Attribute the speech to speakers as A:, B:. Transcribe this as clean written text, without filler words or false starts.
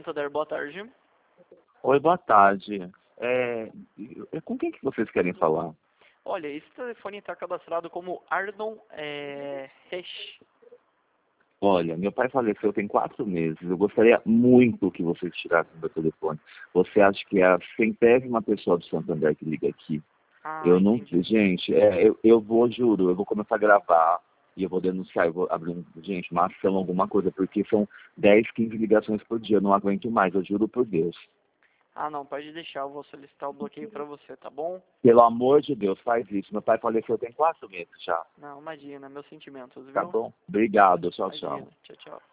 A: Santander, boa tarde.
B: Oi, boa tarde. Com quem que vocês querem falar?
A: Olha, esse telefone está cadastrado como Ardon Resch.
B: Olha, meu pai faleceu tem 4 meses. Eu gostaria muito que vocês tirassem meu telefone. Você acha que é a 100ª pessoa do Santander que liga aqui?
A: Ah,
B: Eu não...
A: entendi.
B: Gente, juro, eu vou começar a gravar e eu vou denunciar, eu vou abrir, gente, uma ação, alguma coisa, porque são 10, 15 ligações por dia. Eu não aguento mais, eu juro por Deus.
A: Ah, não, pode deixar, eu vou solicitar o bloqueio para você, tá bom?
B: Pelo amor de Deus, faz isso. Meu pai faleceu tem 4 meses já.
A: Não, imagina, meus sentimentos,
B: Tá
A: viu?
B: bom? Obrigado. Tchau, tchau.
A: Imagina, tchau, tchau.